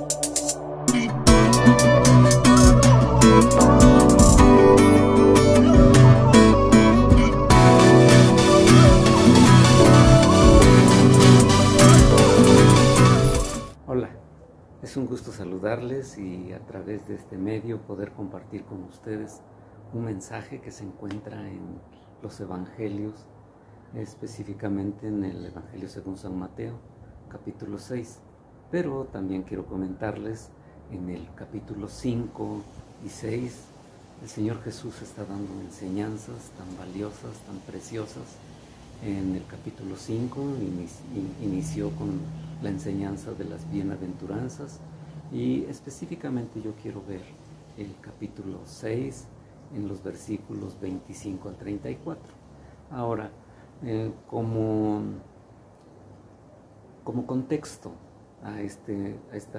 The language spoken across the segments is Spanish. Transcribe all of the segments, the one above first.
Hola, es un gusto saludarles y a través de este medio poder compartir con ustedes un mensaje que se encuentra en los evangelios, específicamente en el Evangelio según San Mateo, capítulo 6. Pero también quiero comentarles en el capítulo 5 y 6, el Señor Jesús está dando enseñanzas tan valiosas, tan preciosas. En el capítulo 5 inició con la enseñanza de las bienaventuranzas y específicamente yo quiero ver el capítulo 6 en los versículos 25 al 34. Ahora, como contexto a este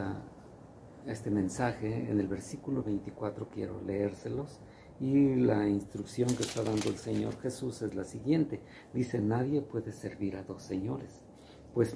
mensaje, en el versículo 24 quiero leérselos. Y la instrucción que está dando el Señor Jesús es la siguiente. Dice, nadie puede servir a dos señores, pues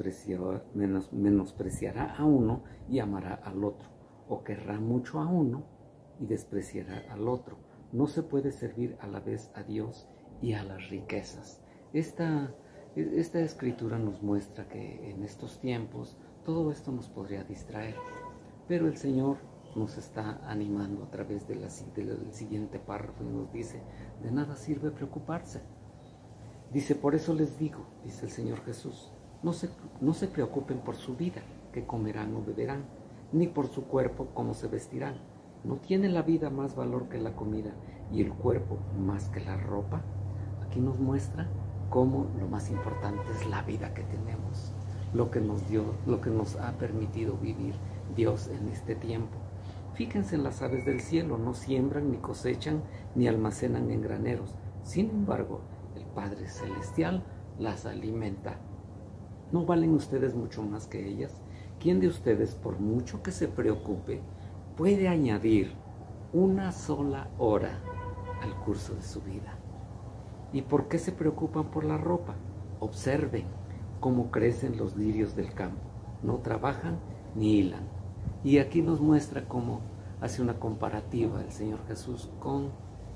menospreciará a uno y amará al otro, o querrá mucho a uno y despreciará al otro. No se puede servir a la vez a Dios y a las riquezas. Esta escritura nos muestra que en estos tiempos todo esto nos podría distraer, pero el Señor nos está animando a través del siguiente párrafo y nos dice, de nada sirve preocuparse. Dice, por eso les digo, dice el Señor Jesús, no se preocupen por su vida, qué comerán o beberán, ni por su cuerpo, cómo se vestirán. ¿No tiene la vida más valor que la comida y el cuerpo más que la ropa? Aquí nos muestra cómo lo más importante es la vida que tenemos, lo que nos dio, lo que nos ha permitido vivir Dios en este tiempo. Fíjense en las aves del cielo, no siembran, ni cosechan, ni almacenan en graneros. Sin embargo, el Padre Celestial las alimenta. ¿No valen ustedes mucho más que ellas? ¿Quién de ustedes, por mucho que se preocupe, puede añadir una sola hora al curso de su vida? ¿Y por qué se preocupan por la ropa? Observen cómo crecen los lirios del campo. No trabajan ni hilan. Y aquí nos muestra cómo hace una comparativa el Señor Jesús con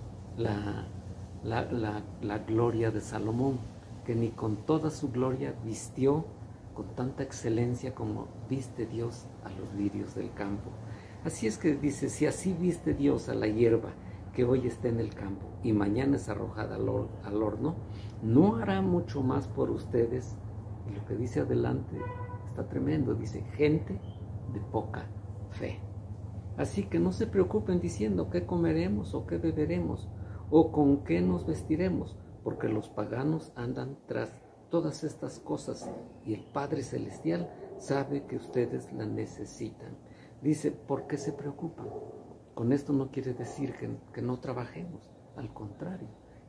la gloria de Salomón, que ni con toda su gloria vistió con tanta excelencia como viste Dios a los lirios del campo. Así es que dice, si así viste Dios a la hierba que hoy está en el campo y mañana es arrojada al horno, ¿no hará mucho más por ustedes? Y lo que dice adelante está tremendo, dice, gente de poca fe. Así que no se preocupen diciendo qué comeremos o qué beberemos o con qué nos vestiremos, porque los paganos andan tras todas estas cosas y el Padre Celestial sabe que ustedes la necesitan. Dice, ¿por qué se preocupan? Con esto no quiere decir que no trabajemos, al contrario,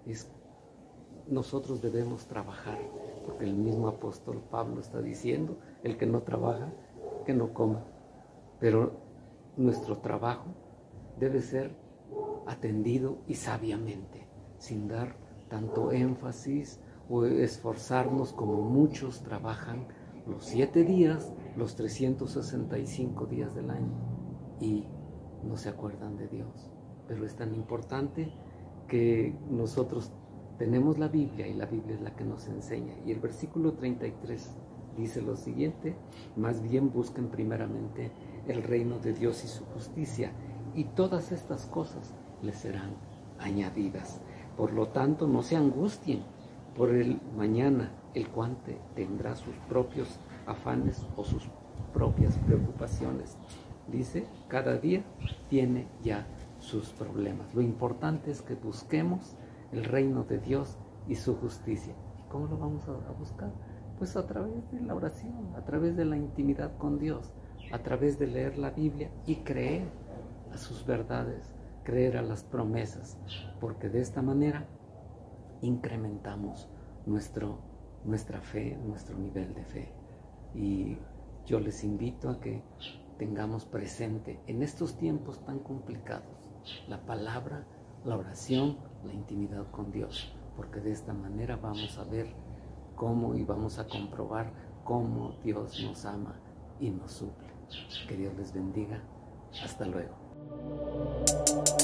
nosotros debemos trabajar, porque el mismo apóstol Pablo está diciendo, el que no trabaja, que no coma. Pero nuestro trabajo debe ser atendido y sabiamente, sin dar tanto énfasis o esforzarnos como muchos trabajan los 7 días, los 365 días del año y no se acuerdan de Dios. Pero es tan importante que nosotros tenemos la Biblia y la Biblia es la que nos enseña. Y el versículo 33 dice lo siguiente, más bien busquen primeramente el reino de Dios y su justicia, y todas estas cosas les serán añadidas. Por lo tanto, no se angustien por el mañana, el cual tendrá sus propios afanes o sus propias preocupaciones. Dice, cada día tiene ya sus problemas. Lo importante es que busquemos el reino de Dios y su justicia. ¿Y cómo lo vamos a buscar? Pues a través de la oración, a través de la intimidad con Dios, a través de leer la Biblia y creer a sus verdades, creer a las promesas, porque de esta manera incrementamos nuestra fe, nuestro nivel de fe. Y yo les invito a que tengamos presente en estos tiempos tan complicados la palabra, la oración, la intimidad con Dios, porque de esta manera vamos a ver cómo y vamos a comprobar cómo Dios nos ama y nos suple. Que Dios les bendiga. Hasta luego.